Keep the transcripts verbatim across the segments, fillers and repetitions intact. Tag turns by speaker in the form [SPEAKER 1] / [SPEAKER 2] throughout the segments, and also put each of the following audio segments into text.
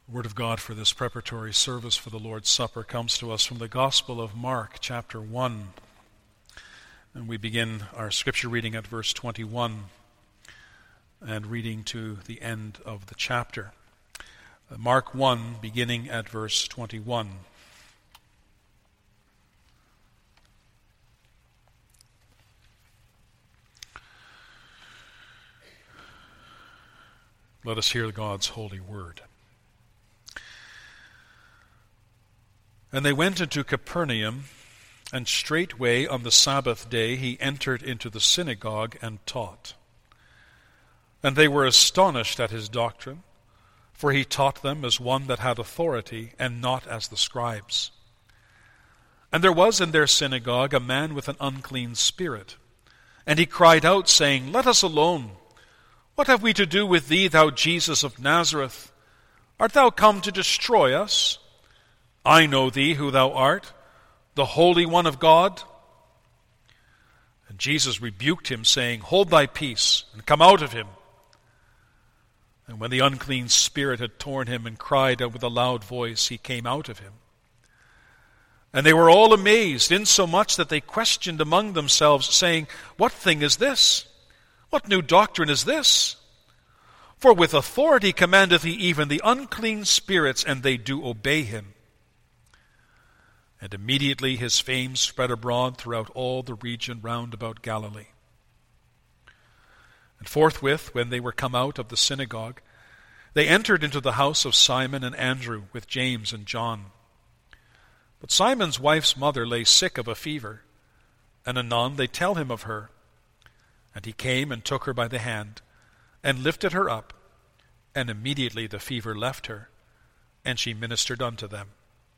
[SPEAKER 1] The Word of God for this preparatory service for the Lord's Supper comes to us from the Gospel of Mark, chapter one. And we begin our scripture reading at verse twenty-one and reading to the end of the chapter. Mark one, beginning at verse twenty-one. Let us hear God's holy word. And they went into Capernaum, and straightway on the Sabbath day he entered into the synagogue and taught. And they were astonished at his doctrine, for he taught them as one that had authority, and not as the scribes. And there was in their synagogue a man with an unclean spirit, and he cried out, saying, Let us alone. What have we to do with thee, thou Jesus of Nazareth? Art thou come to destroy us? I know thee who thou art, the Holy One of God. And Jesus rebuked him, saying, Hold thy peace, and come out of him. And when the unclean spirit had torn him and cried out with a loud voice, he came out of him. And they were all amazed, insomuch that they questioned among themselves, saying, What thing is this? What new doctrine is this? For with authority commandeth he even the unclean spirits, and they do obey him. And immediately his fame spread abroad throughout all the region round about Galilee. And forthwith, when they were come out of the synagogue, they entered into the house of Simon and Andrew with James and John. But Simon's wife's mother lay sick of a fever, and anon they tell him of her. And he came and took her by the hand, and lifted her up, and immediately the fever left her, and she ministered unto them.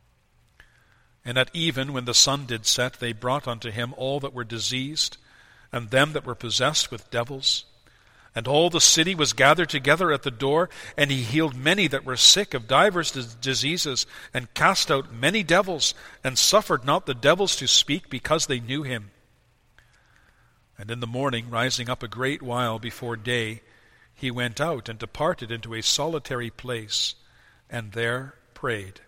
[SPEAKER 1] And at even, when the sun did set, they brought unto him all that were diseased, and them that were possessed with devils. And all the city was gathered together at the door, and he healed many that were sick of divers diseases, and cast out many devils, and suffered not the devils to speak, because they knew him. And in the morning, rising up a great while before day, he went out and departed into a solitary place, and there prayed.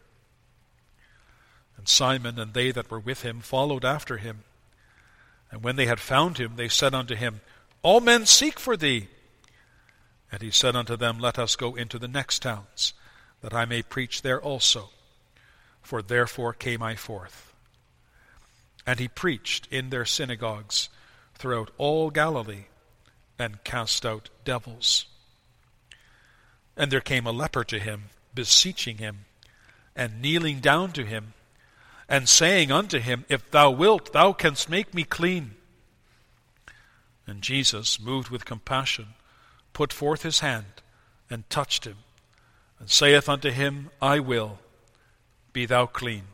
[SPEAKER 1] And Simon and they that were with him followed after him. And when they had found him, they said unto him, All men seek for thee. And he said unto them, Let us go into the next towns, that I may preach there also. For therefore came I forth. And he preached in their synagogues throughout all Galilee, and cast out devils. And there came a leper to him, beseeching him, and kneeling down to him, and saying unto him, If thou wilt, thou canst make me clean. And Jesus, moved with compassion, put forth his hand, and touched him, and saith unto him, I will, be thou clean.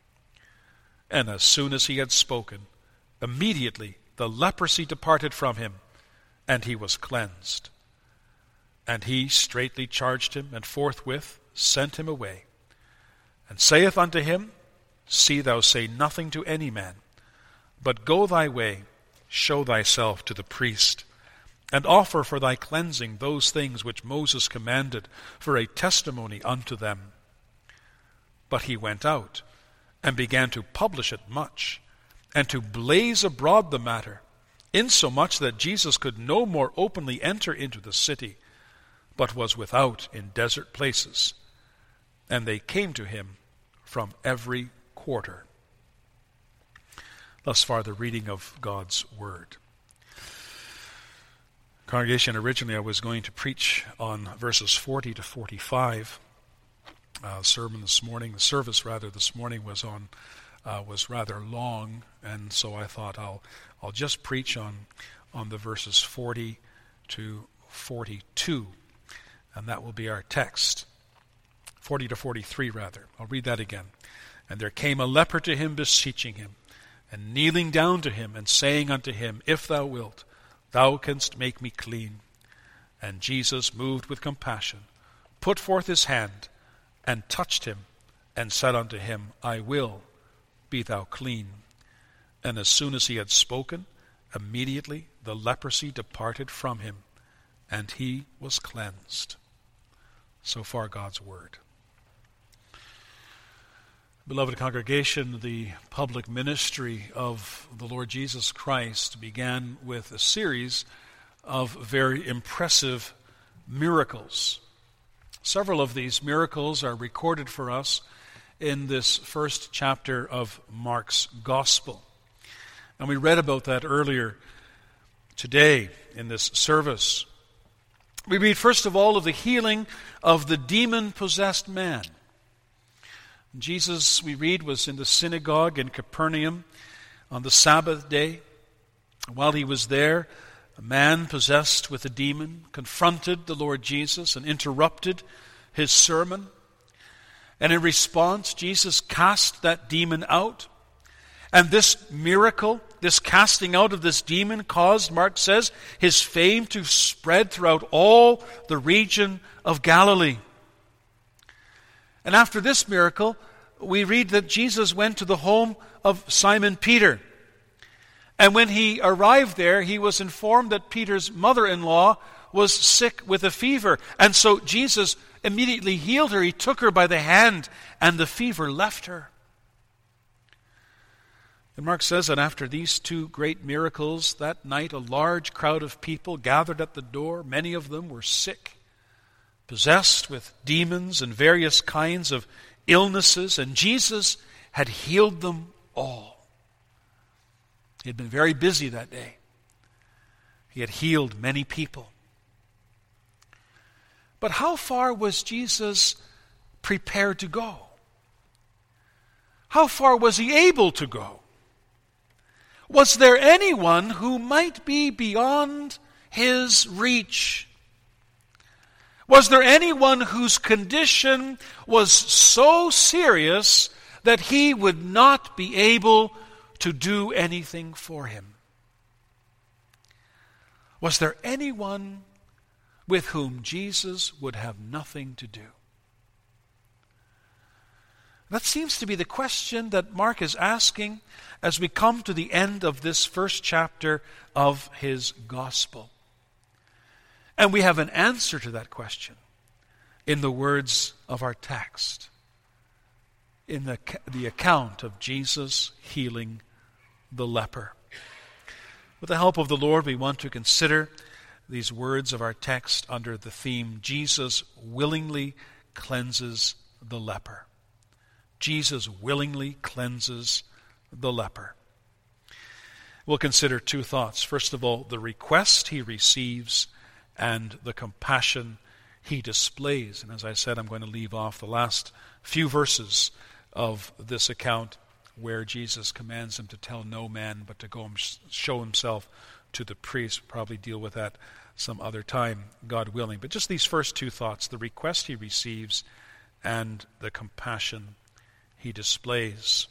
[SPEAKER 1] And as soon as he had spoken, immediately the leprosy departed from him, and he was cleansed. And he straitly charged him, and forthwith sent him away, and saith unto him, See thou say nothing to any man, but go thy way, show thyself to the priest, and offer for thy cleansing those things which Moses commanded for a testimony unto them. But he went out, and began to publish it much, and to blaze abroad the matter, insomuch that Jesus could no more openly enter into the city, but was without in desert places. And they came to him from every quarter. Thus far the reading of God's Word. Congregation, originally I was going to preach on verses forty to forty-five. Uh, sermon this morning, the service rather this morning was on uh, was rather long, and so I thought I'll I'll just preach on on the verses forty to forty-two, and that will be our text. forty to forty-three rather. I'll read that again. And there came a leper to him, beseeching him, and kneeling down to him, and saying unto him, If thou wilt, thou canst make me clean. And Jesus, moved with compassion, put forth his hand, and touched him, and said unto him, I will, be thou clean. And as soon as he had spoken, immediately the leprosy departed from him, and he was cleansed. So far God's Word. Beloved congregation, the public ministry of the Lord Jesus Christ began with a series of very impressive miracles. Several of these miracles are recorded for us in this first chapter of Mark's Gospel. And we read about that earlier today in this service. We read first of all of the healing of the demon-possessed man. Jesus, we read, was in the synagogue in Capernaum on the Sabbath day. While he was there, a man possessed with a demon confronted the Lord Jesus and interrupted his sermon. And in response, Jesus cast that demon out. And this miracle, this casting out of this demon, caused, Mark says, his fame to spread throughout all the region of Galilee. And after this miracle, we read that Jesus went to the home of Simon Peter. And when he arrived there, he was informed that Peter's mother-in-law was sick with a fever. And so Jesus immediately healed her. He took her by the hand, and the fever left her. And Mark says that after these two great miracles, that night a large crowd of people gathered at the door. Many of them were sick, possessed with demons and various kinds of illnesses, and Jesus had healed them all. He had been very busy that day. He had healed many people. But how far was Jesus prepared to go? How far was he able to go? Was there anyone who might be beyond his reach? Was there anyone whose condition was so serious that he would not be able to do anything for him? Was there anyone with whom Jesus would have nothing to do? That seems to be the question that Mark is asking as we come to the end of this first chapter of his gospel. And we have an answer to that question in the words of our text, in the, the account of Jesus healing the leper. With the help of the Lord, we want to consider these words of our text under the theme, Jesus willingly cleanses the leper. Jesus willingly cleanses the leper. We'll consider two thoughts. First of all, the request he receives and the compassion he displays. And as I said, I'm going to leave off the last few verses of this account where Jesus commands him to tell no man but to go and show himself to the priest. Probably deal with that some other time, God willing. But just these first two thoughts, the request he receives and the compassion he displays.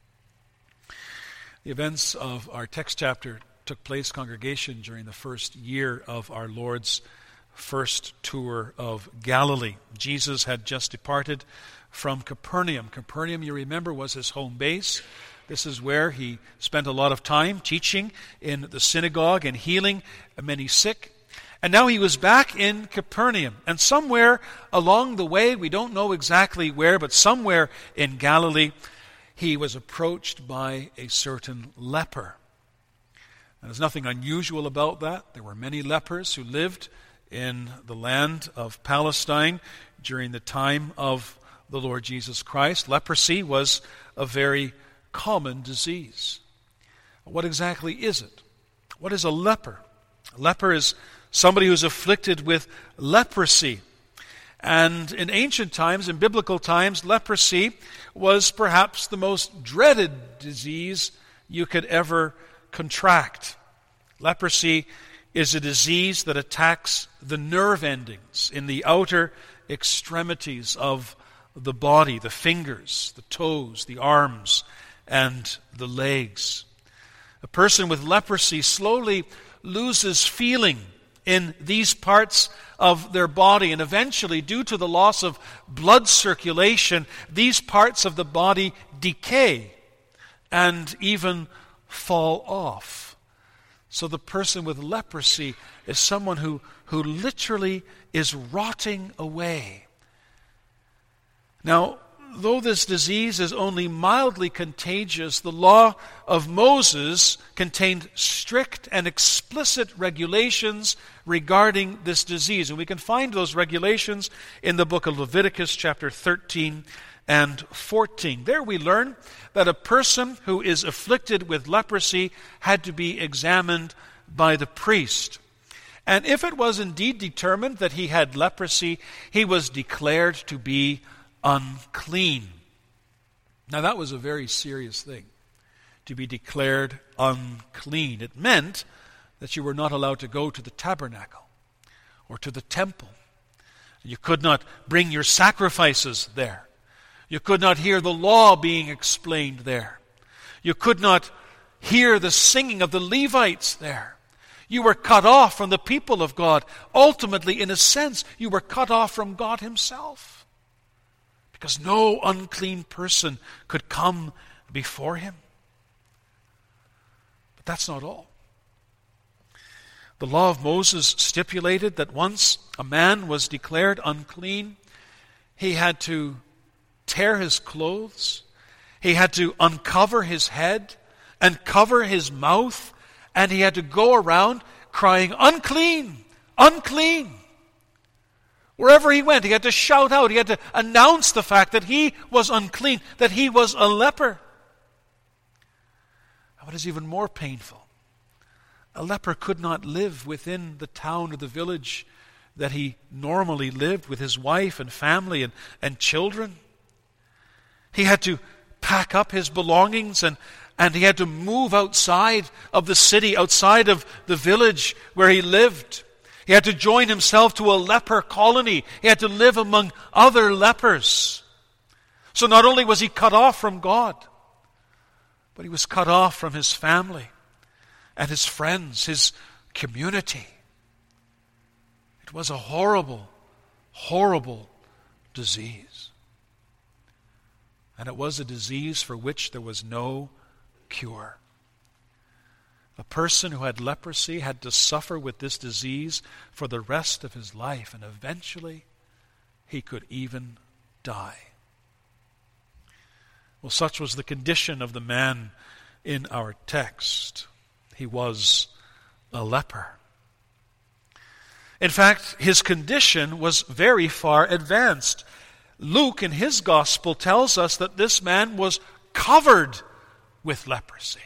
[SPEAKER 1] The events of our text chapter took place, congregation, during the first year of our Lord's first tour of Galilee. Jesus had just departed from Capernaum. Capernaum, you remember, was his home base. This is where he spent a lot of time teaching in the synagogue and healing many sick. And now he was back in Capernaum. And somewhere along the way, we don't know exactly where, but somewhere in Galilee, he was approached by a certain leper. And there's nothing unusual about that. There were many lepers who lived in the land of Palestine during the time of the Lord Jesus Christ. Leprosy was a very common disease. What exactly is it? What is a leper? A leper is somebody who's afflicted with leprosy. And in ancient times, in biblical times, leprosy was perhaps the most dreaded disease you could ever contract. Leprosy is a disease that attacks the nerve endings in the outer extremities of the body, the fingers, the toes, the arms, and the legs. A person with leprosy slowly loses feeling in these parts of their body, and eventually, due to the loss of blood circulation, these parts of the body decay and even fall off. So the person with leprosy is someone who, who literally is rotting away. Now, though this disease is only mildly contagious, the law of Moses contained strict and explicit regulations regarding this disease. And we can find those regulations in the book of Leviticus chapter thirteen and fourteen. There we learn that a person who is afflicted with leprosy had to be examined by the priest. And if it was indeed determined that he had leprosy, he was declared to be unclean. Now that was a very serious thing, to be declared unclean. It meant that you were not allowed to go to the tabernacle or to the temple. You could not bring your sacrifices there. You could not hear the law being explained there. You could not hear the singing of the Levites there. You were cut off from the people of God. Ultimately, in a sense, you were cut off from God himself, because no unclean person could come before him. But that's not all. The law of Moses stipulated that once a man was declared unclean, he had to tear his clothes, he had to uncover his head and cover his mouth, and he had to go around crying, "Unclean! Unclean!" Wherever he went, he had to shout out, he had to announce the fact that he was unclean, that he was a leper. And what is even more painful, a leper could not live within the town or the village that he normally lived with his wife and family and, and children. He had to pack up his belongings and, and he had to move outside of the city, outside of the village where he lived. He had to join himself to a leper colony. He had to live among other lepers. So not only was he cut off from God, but he was cut off from his family and his friends, his community. It was a horrible, horrible disease. And it was a disease for which there was no cure. A person who had leprosy had to suffer with this disease for the rest of his life, and eventually he could even die. Well, such was the condition of the man in our text. He was a leper. In fact, his condition was very far advanced. Luke, in his gospel, tells us that this man was covered with leprosy.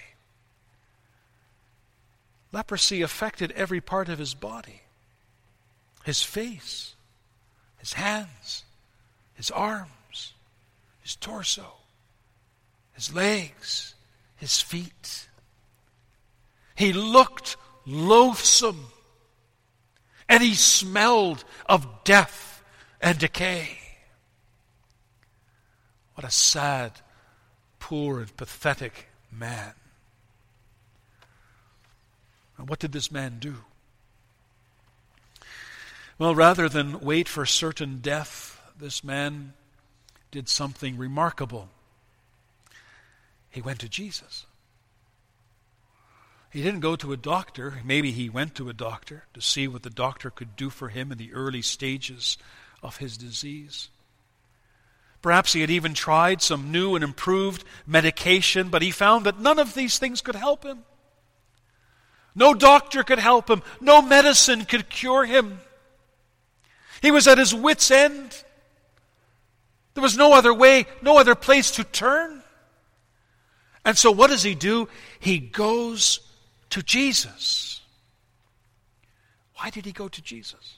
[SPEAKER 1] Leprosy affected every part of his body. His face, his hands, his arms, his torso, his legs, his feet. He looked loathsome, and he smelled of death and decay. What a sad, poor, and pathetic man. And what did this man do? Well, rather than wait for certain death, this man did something remarkable. He went to Jesus. He didn't go to a doctor. Maybe he went to a doctor to see what the doctor could do for him in the early stages of his disease. Perhaps he had even tried some new and improved medication, but he found that none of these things could help him. No doctor could help him. No medicine could cure him. He was at his wit's end. There was no other way, no other place to turn. And so what does he do? He goes to Jesus. Why did he go to Jesus?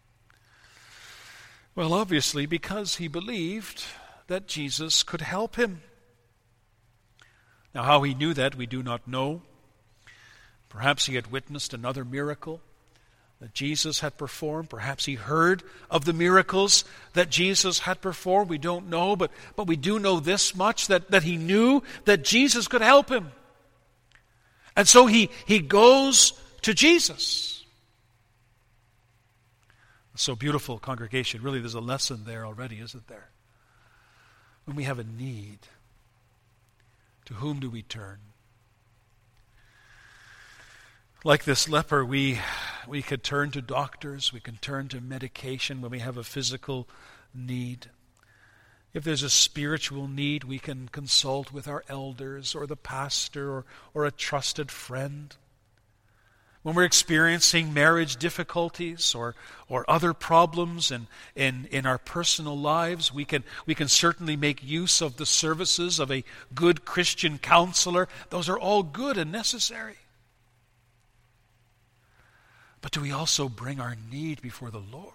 [SPEAKER 1] Well, obviously because he believed that Jesus could help him. Now, how he knew that, we do not know. Perhaps he had witnessed another miracle that Jesus had performed. Perhaps he heard of the miracles that Jesus had performed. We don't know, but, but we do know this much, that, that he knew that Jesus could help him. And so he, he goes to Jesus. So beautiful, congregation. Really, there's a lesson there already, isn't there? When we have a need, to whom do we turn? Like this leper, we we could turn to doctors, we can turn to medication when we have a physical need. If there's a spiritual need, we can consult with our elders or the pastor or, or a trusted friend. When we're experiencing marriage difficulties or, or other problems in, in, in our personal lives, we can, we can certainly make use of the services of a good Christian counselor. Those are all good and necessary. But do we also bring our need before the Lord?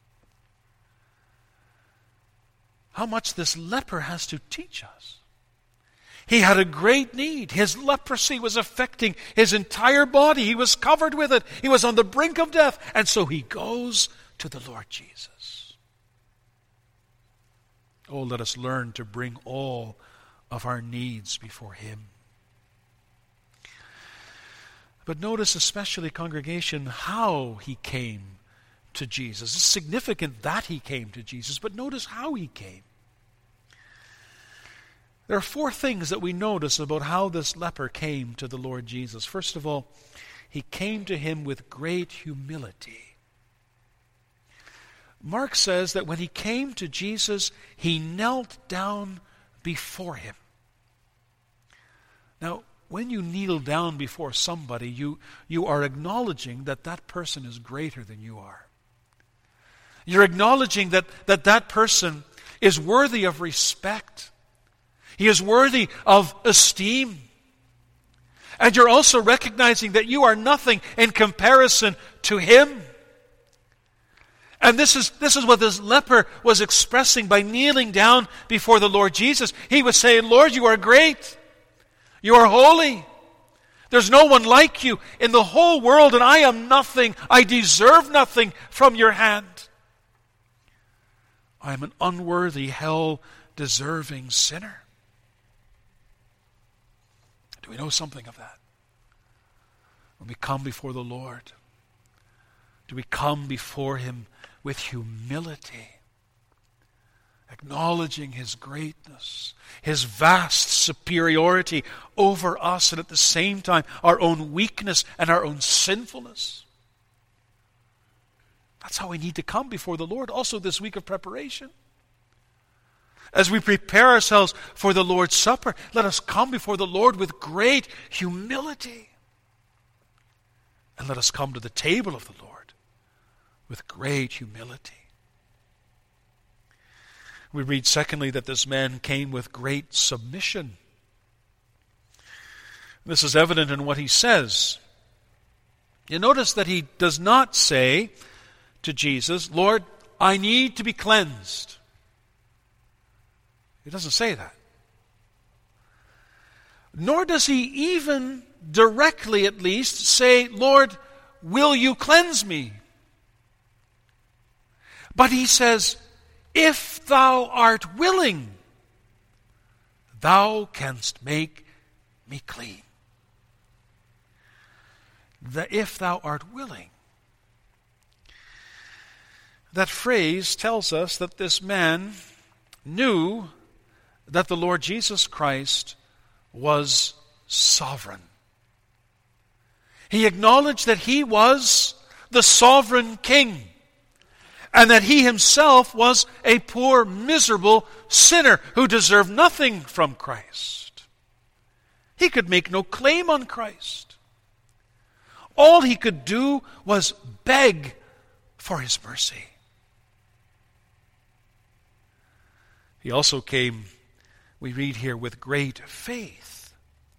[SPEAKER 1] How much this leper has to teach us. He had a great need. His leprosy was affecting his entire body. He was covered with it. He was on the brink of death. And so he goes to the Lord Jesus. Oh, let us learn to bring all of our needs before Him. But notice especially, congregation, how he came to Jesus. It's significant that he came to Jesus, but notice how he came. There are four things that we notice about how this leper came to the Lord Jesus. First of all, he came to him with great humility. Mark says that when he came to Jesus, he knelt down before him. Now, when you kneel down before somebody, you, you are acknowledging that that person is greater than you are. You're acknowledging that that, that person is worthy of respect. He is worthy of esteem. And you're also recognizing that you are nothing in comparison to him. And this is, this is what this leper was expressing by kneeling down before the Lord Jesus. He was saying, Lord, you are great. You are holy. There's no one like you in the whole world, and I am nothing. I deserve nothing from your hand. I am an unworthy, hell-deserving sinner. Do we know something of that? When we come before the Lord, do we come before Him with humility, acknowledging His greatness, His vast superiority over us, and at the same time our own weakness and our own sinfulness? That's how we need to come before the Lord also this week of preparation. As we prepare ourselves for the Lord's Supper, let us come before the Lord with great humility. And let us come to the table of the Lord with great humility. We read, secondly, that this man came with great submission. This is evident in what he says. You notice that he does not say to Jesus, Lord, I need to be cleansed. He doesn't say that. Nor does he even directly, at least, say, Lord, will you cleanse me? But he says, if thou art willing, thou canst make me clean. The if thou art willing. That phrase tells us that this man knew that the Lord Jesus Christ was sovereign. He acknowledged that He was the sovereign King, and that He Himself was a poor, miserable sinner who deserved nothing from Christ. He could make no claim on Christ. All he could do was beg for His mercy. He also came, we read here, with great faith.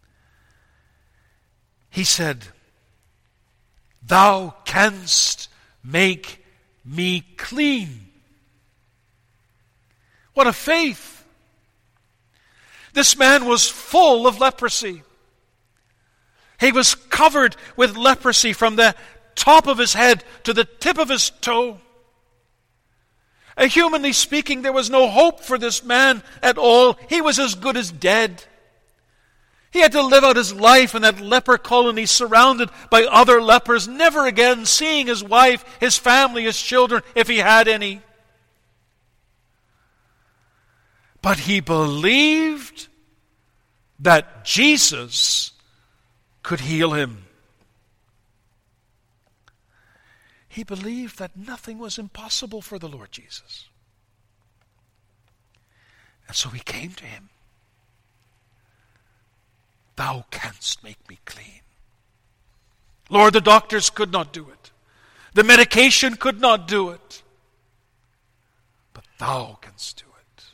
[SPEAKER 1] He said, Thou canst make me clean. What a faith! This man was full of leprosy. He was covered with leprosy from the top of his head to the tip of his toe. Uh, humanly speaking, there was no hope for this man at all. He was as good as dead. He had to live out his life in that leper colony surrounded by other lepers, never again seeing his wife, his family, his children, if he had any. But he believed that Jesus could heal him. He believed that nothing was impossible for the Lord Jesus. And so he came to him. Thou canst make me clean. Lord, the doctors could not do it. The medication could not do it. But thou canst do it.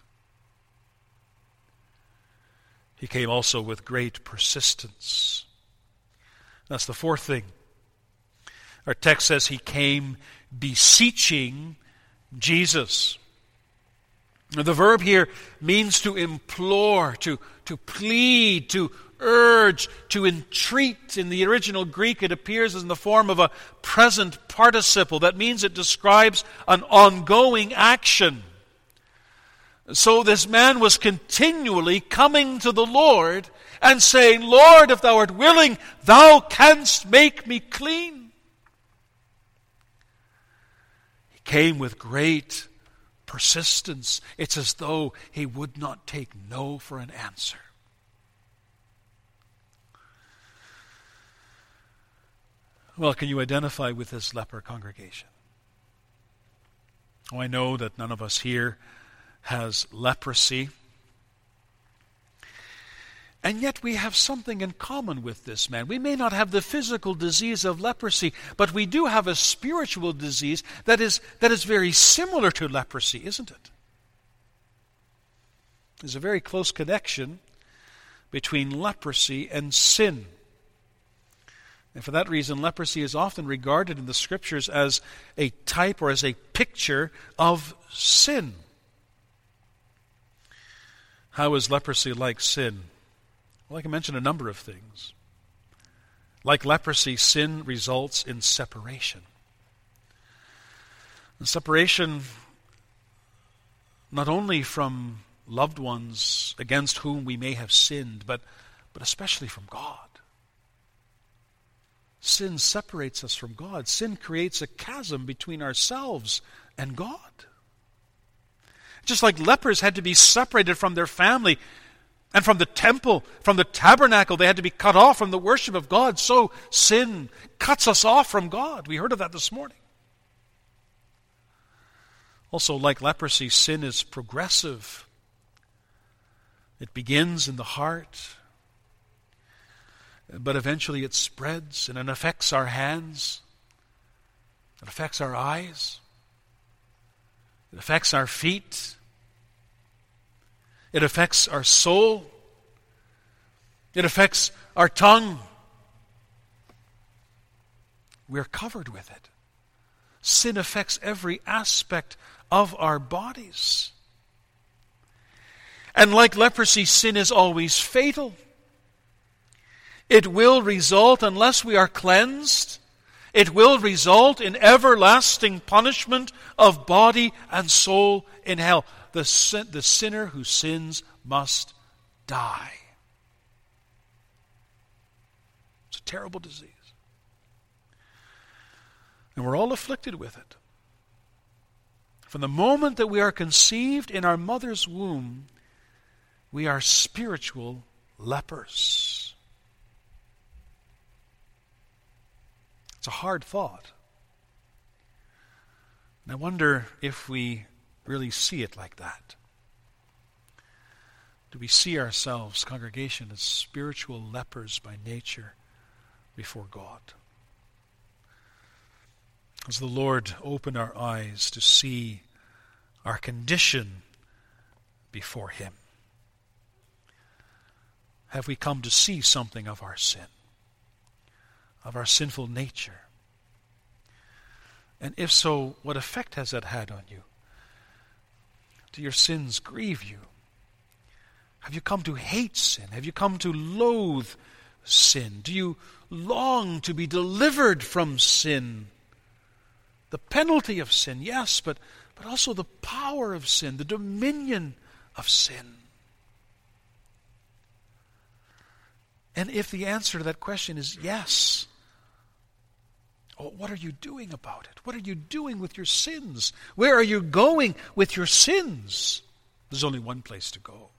[SPEAKER 1] He came also with great persistence. That's the fourth thing. Our text says he came beseeching Jesus. The verb here means to implore, to, to plead, to urge, to entreat. In the original Greek, it appears in the form of a present participle. That means it describes an ongoing action. So this man was continually coming to the Lord and saying, Lord, if thou art willing, thou canst make me clean. He came with great persistence. It's as though he would not take no for an answer. Well, can you identify with this leper congregation? Oh, I know that none of us here has leprosy. And yet we have something in common with this man. We may not have the physical disease of leprosy, but we do have a spiritual disease that is, that is very similar to leprosy, isn't it? There's a very close connection between leprosy and sin. And for that reason, leprosy is often regarded in the Scriptures as a type or as a picture of sin. How is leprosy like sin? Well, I can mention a number of things. Like leprosy, sin results in separation. And separation not only from loved ones against whom we may have sinned, but, but especially from God. Sin separates us from God. Sin creates a chasm between ourselves and God. Just like lepers had to be separated from their family and from the temple, from the tabernacle, they had to be cut off from the worship of God, so sin cuts us off from God. We heard of that this morning. Also, like leprosy, sin is progressive. It begins in the heart, but eventually it spreads and it affects our hands. It affects our eyes. It affects our feet. It affects our soul. It affects our tongue. We're covered with it. Sin affects every aspect of our bodies. And like leprosy, sin is always fatal. It will result, unless we are cleansed, it will result in everlasting punishment of body and soul in hell. The, sin, the sinner who sins must die. It's a terrible disease. And we're all afflicted with it. From the moment that we are conceived in our mother's womb, we are spiritual lepers. It's a hard thought. And I wonder if we really see it like that. Do we see ourselves, congregation, as spiritual lepers by nature before God? As the Lord open our eyes to see our condition before Him, have we come to see something of our sin, of our sinful nature? And if so, what effect has that had on you? Do your sins grieve you? Have you come to hate sin? Have you come to loathe sin? Do you long to be delivered from sin? The penalty of sin, yes, but, but also the power of sin, the dominion of sin. And if the answer to that question is yes, oh, what are you doing about it? What are you doing with your sins? Where are you going with your sins? There's only one place to go.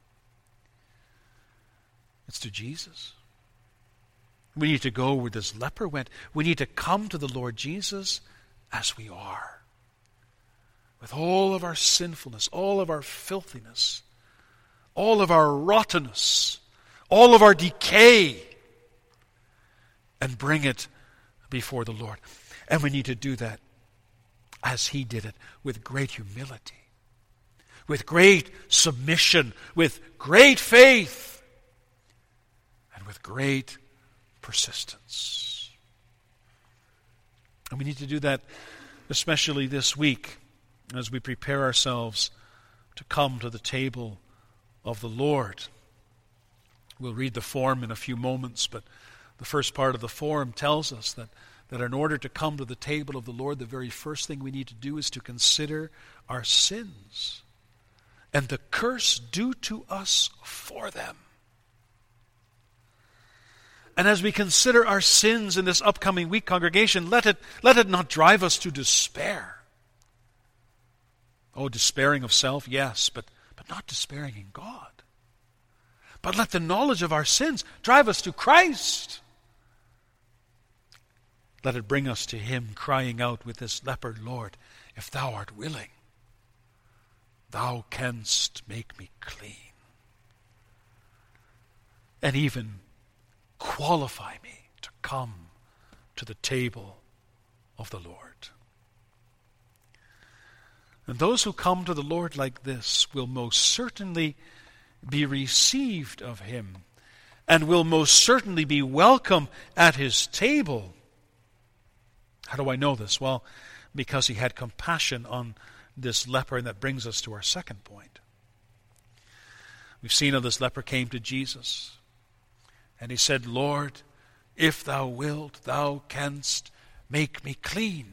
[SPEAKER 1] It's to Jesus. We need to go where this leper went. We need to come to the Lord Jesus as we are, with all of our sinfulness, all of our filthiness, all of our rottenness, all of our decay, and bring it before the Lord. And we need to do that as he did it, with great humility, with great submission, with great faith, and with great persistence. And we need to do that especially this week as we prepare ourselves to come to the table of the Lord. We'll read the form in a few moments, but the first part of the form tells us that, that in order to come to the table of the Lord, the very first thing we need to do is to consider our sins and the curse due to us for them. And as we consider our sins in this upcoming week, congregation, let it, let it not drive us to despair. Oh, despairing of self, yes, but, but not despairing in God. But let the knowledge of our sins drive us to Christ. Let it bring us to him, crying out with this leper, Lord, if thou art willing, thou canst make me clean. And even qualify me to come to the table of the Lord. And those who come to the Lord like this will most certainly be received of him and will most certainly be welcome at his table. How do I know this? Well, because he had compassion on this leper, and that brings us to our second point. We've seen how this leper came to Jesus, and he said, Lord, if thou wilt, thou canst make me clean.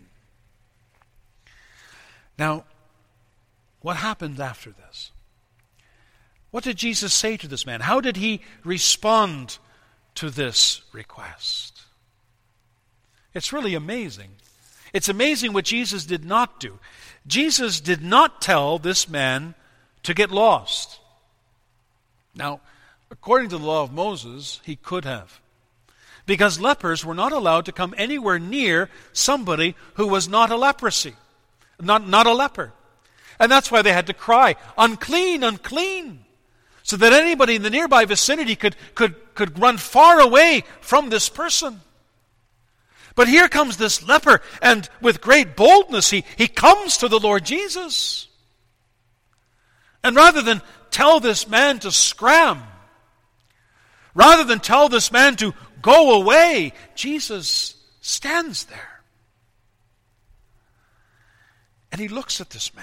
[SPEAKER 1] Now, what happened after this? What did Jesus say to this man? How did he respond to this request? It's really amazing. It's amazing what Jesus did not do. Jesus did not tell this man to get lost. Now, according to the law of Moses, he could have. Because lepers were not allowed to come anywhere near somebody who was not a leprosy, not, not a leper. And that's why they had to cry, unclean, unclean, so that anybody in the nearby vicinity could, could, could run far away from this person. But here comes this leper, and with great boldness he, he comes to the Lord Jesus. And rather than tell this man to scram, rather than tell this man to go away, Jesus stands there. And he looks at this man.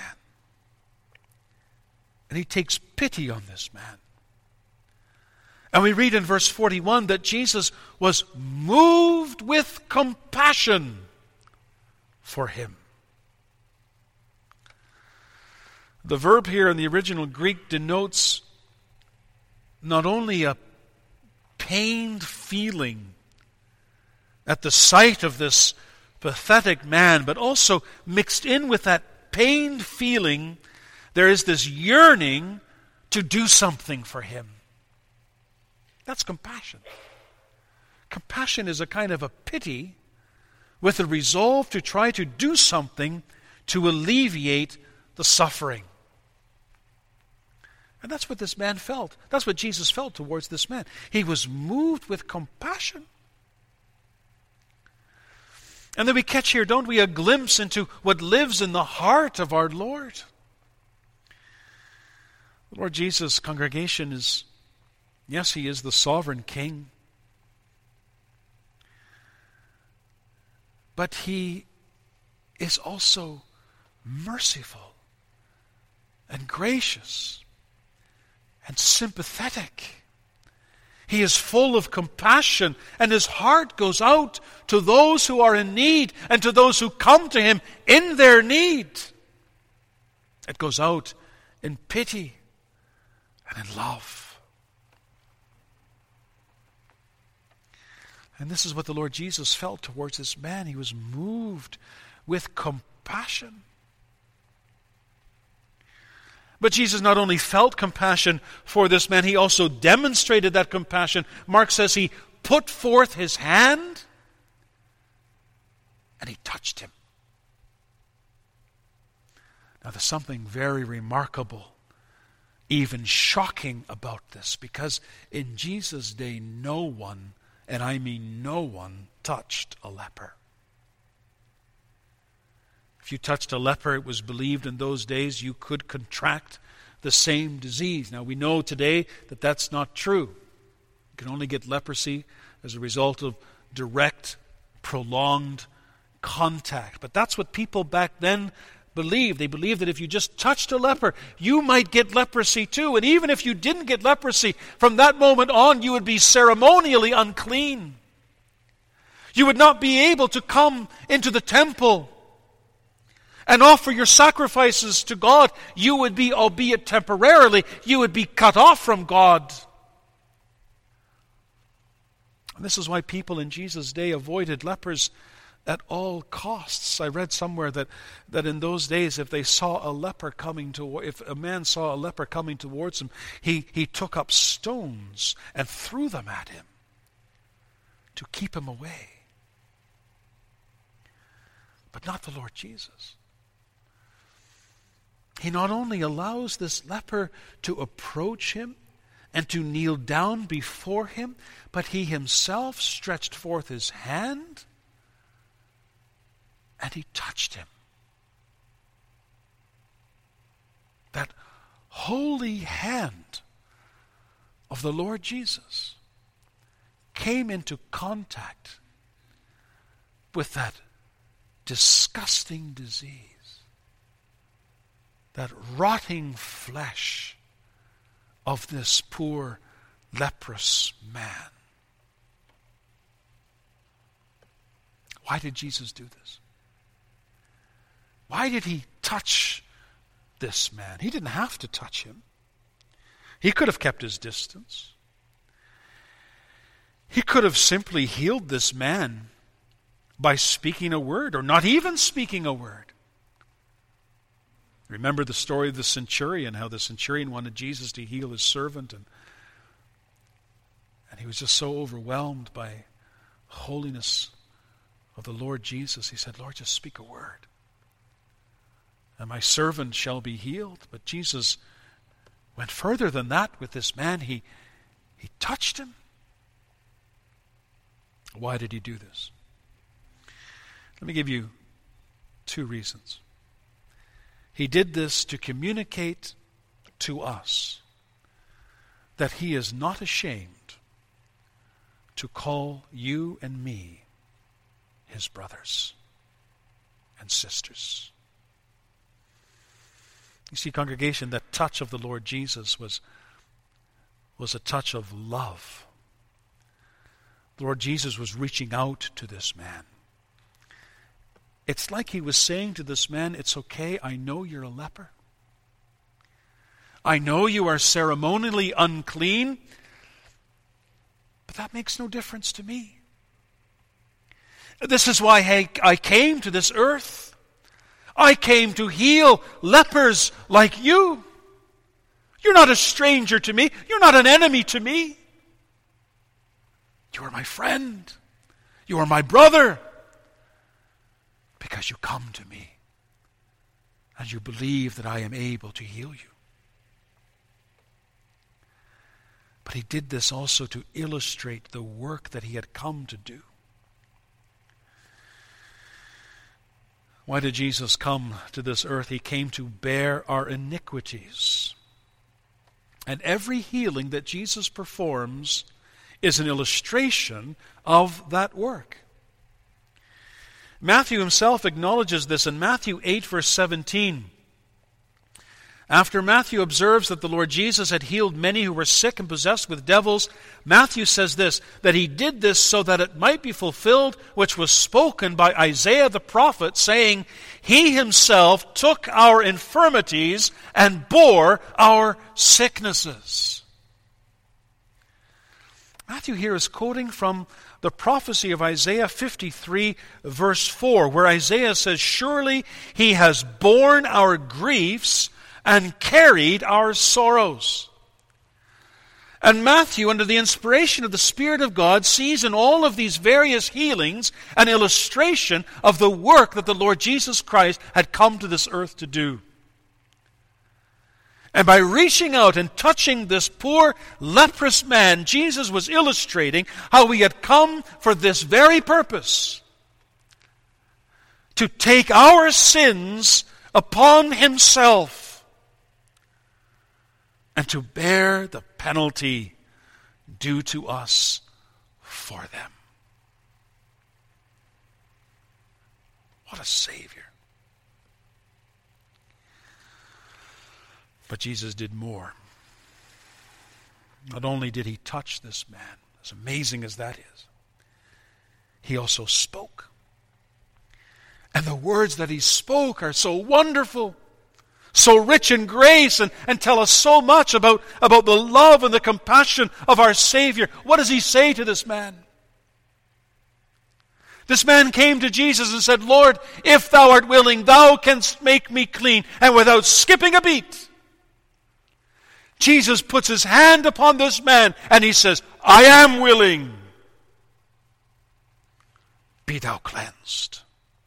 [SPEAKER 1] And he takes pity on this man. And we read in verse forty-one that Jesus was moved with compassion for him. The verb here in the original Greek denotes not only a pained feeling at the sight of this pathetic man, but also mixed in with that pained feeling, there is this yearning to do something for him. That's compassion. Compassion is a kind of a pity with a resolve to try to do something to alleviate the suffering. And that's what this man felt. That's what Jesus felt towards this man. He was moved with compassion. And then we catch here, don't we, a glimpse into what lives in the heart of our Lord. The Lord Jesus' congregation is, yes, he is the sovereign king. But he is also merciful and gracious and sympathetic. He is full of compassion, and his heart goes out to those who are in need and to those who come to him in their need. It goes out in pity and in love. And this is what the Lord Jesus felt towards this man. He was moved with compassion. But Jesus not only felt compassion for this man, he also demonstrated that compassion. Mark says he put forth his hand and he touched him. Now there's something very remarkable even shocking about this, because in Jesus' day no one, and I mean no one, touched a leper. If you touched a leper, it was believed in those days you could contract the same disease. Now we know today that that's not true. You can only get leprosy as a result of direct, prolonged contact. But that's what people back then believed. They believed that if you just touched a leper, you might get leprosy too. And even if you didn't get leprosy, from that moment on you would be ceremonially unclean. You would not be able to come into the temple and offer your sacrifices to God. You would be, albeit temporarily, you would be cut off from God. And this is why people in Jesus' day avoided lepers at all costs. I read somewhere that, that in those days, if they saw a leper coming to, if a man saw a leper coming towards him, he, he took up stones and threw them at him to keep him away. But not the Lord Jesus. He not only allows this leper to approach him and to kneel down before him, but he himself stretched forth his hand and he touched him. That holy hand of the Lord Jesus came into contact with that disgusting disease, that rotting flesh of this poor leprous man. Why did Jesus do this? Why did he touch this man? He didn't have to touch him. He could have kept his distance. He could have simply healed this man by speaking a word, or not even speaking a word. Remember the story of the centurion, how the centurion wanted Jesus to heal his servant, and, and he was just so overwhelmed by the holiness of the Lord Jesus. He said, Lord, just speak a word, and my servant shall be healed. But Jesus went further than that with this man. He, he touched him. Why did he do this? Let me give you two reasons. He did this to communicate to us that he is not ashamed to call you and me his brothers and sisters. You see, congregation, that touch of the Lord Jesus was, was a touch of love. The Lord Jesus was reaching out to this man. It's like he was saying to this man, it's okay, I know you're a leper. I know you are ceremonially unclean, but that makes no difference to me. This is why I came to this earth. I came to heal lepers like you. You're not a stranger to me. You're not an enemy to me. You are my friend. You are my brother. Because you come to me and you believe that I am able to heal you. But he did this also to illustrate the work that he had come to do. Why did Jesus come to this earth? He came to bear our iniquities. And every healing that Jesus performs is an illustration of that work. Matthew himself acknowledges this in Matthew eight, verse seventeen. After Matthew observes that the Lord Jesus had healed many who were sick and possessed with devils, Matthew says this, that he did this so that it might be fulfilled which was spoken by Isaiah the prophet, saying, He himself took our infirmities and bore our sicknesses. Matthew here is quoting from the prophecy of Isaiah fifty-three, verse four, where Isaiah says, Surely he has borne our griefs and carried our sorrows. And Matthew, under the inspiration of the Spirit of God, sees in all of these various healings an illustration of the work that the Lord Jesus Christ had come to this earth to do. And by reaching out and touching this poor leprous man, Jesus was illustrating how he had come for this very purpose: to take our sins upon himself and to bear the penalty due to us for them. What a Savior. But Jesus did more. Not only did he touch this man, as amazing as that is, he also spoke. And the words that he spoke are so wonderful, so rich in grace, and, and tell us so much about, about the love and the compassion of our Savior. What does he say to this man? This man came to Jesus and said, "Lord, if thou art willing, thou canst make me clean." And without skipping a beat, Jesus puts his hand upon this man and he says, "I am willing. Be thou cleansed."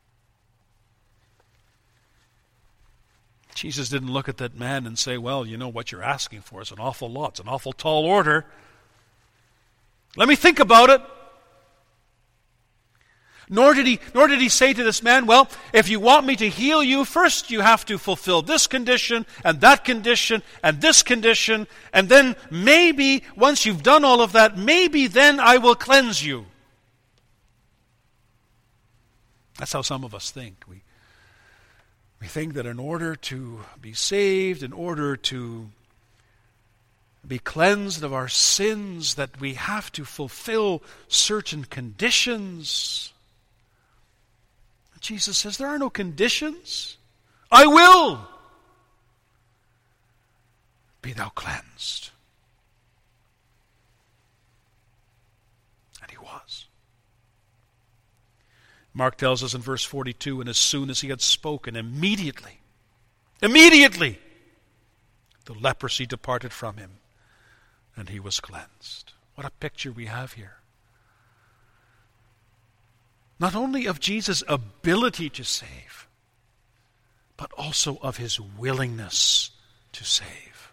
[SPEAKER 1] Jesus didn't look at that man and say, "Well, you know, what you're asking for is an awful lot. It's an awful tall order. Let me think about it." Nor did he, nor did he say to this man, "Well, if you want me to heal you, first you have to fulfill this condition, and that condition, and this condition, and then maybe, once you've done all of that, maybe then I will cleanse you." That's how some of us think. We, we think that in order to be saved, in order to be cleansed of our sins, that we have to fulfill certain conditions. Jesus says, there are no conditions. I will. Be thou cleansed. And he was. Mark tells us in verse forty-two, and as soon as he had spoken, immediately, immediately, the leprosy departed from him, and he was cleansed. What a picture we have here. Not only of Jesus' ability to save, but also of his willingness to save.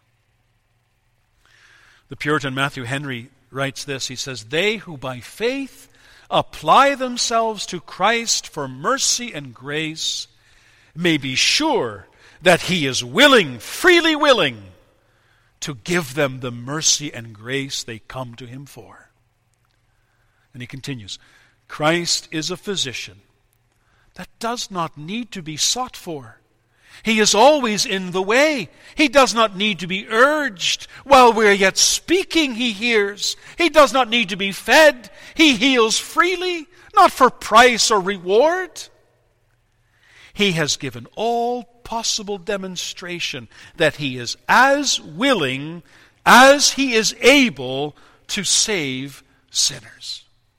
[SPEAKER 1] The Puritan Matthew Henry writes this. He says, "They who by faith apply themselves to Christ for mercy and grace may be sure that he is willing, freely willing, to give them the mercy and grace they come to him for." And he continues, "Christ is a physician that does not need to be sought for. He is always in the way. He does not need to be urged. While we are yet speaking, he hears. He does not need to be fed. He heals freely, not for price or reward. He has given all possible demonstration that he is as willing as he is able to save sinners."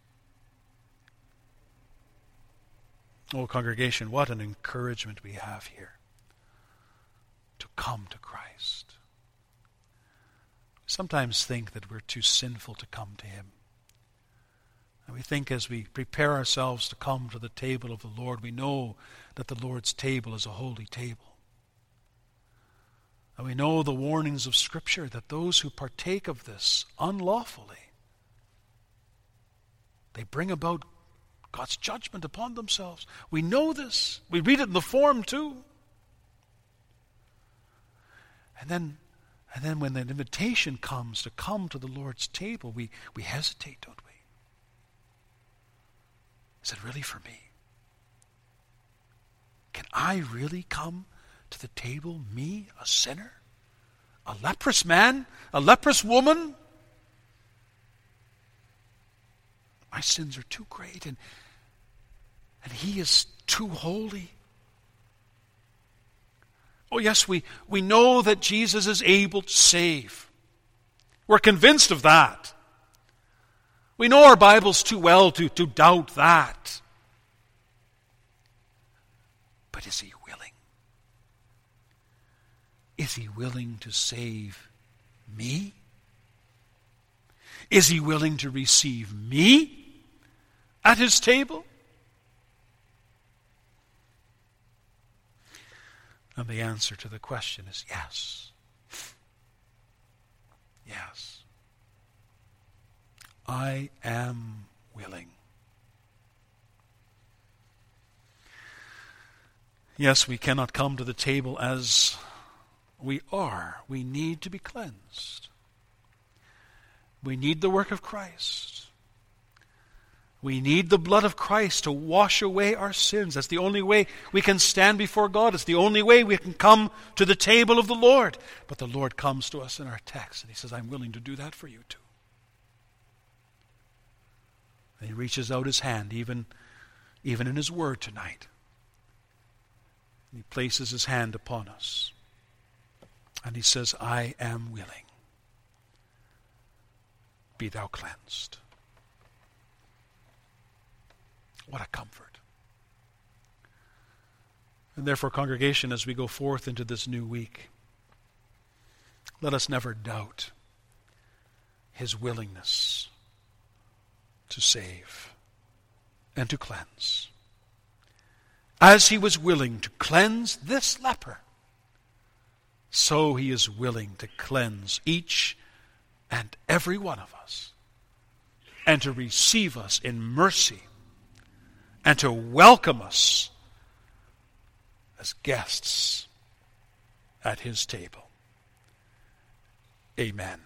[SPEAKER 1] Oh, congregation, what an encouragement we have here to come to Christ. We sometimes think that we're too sinful to come to him. And we think as we prepare ourselves to come to the table of the Lord, we know that the Lord's table is a holy table. And we know the warnings of Scripture that those who partake of this unlawfully, they bring about God's judgment upon themselves. We know this. We read it in the form too. And then, and then when the invitation comes to come to the Lord's table, we, we hesitate, don't we? Is it really for me? Can I really come to the table, me, a sinner? A leprous man? A leprous woman? My sins are too great, and And he is too holy. Oh yes, we, we know that Jesus is able to save. We're convinced of that. We know our Bibles too well to, to doubt that. But is he willing? Is he willing to save me? Is he willing to receive me at his table? And the answer to the question is yes. Yes. I am willing. Yes, we cannot come to the table as we are. We need to be cleansed. We need the work of Christ. We need the blood of Christ to wash away our sins. That's the only way we can stand before God. It's the only way we can come to the table of the Lord. But the Lord comes to us in our text and he says, I'm willing to do that for you too. And he reaches out his hand, even, even in his word tonight. And he places his hand upon us. And he says, I am willing. Be thou cleansed. What a comfort. And therefore, congregation, as we go forth into this new week, let us never doubt his willingness to save and to cleanse. As he was willing to cleanse this leper, so he is willing to cleanse each and every one of us, and to receive us in mercy, and to welcome us as guests at his table. Amen.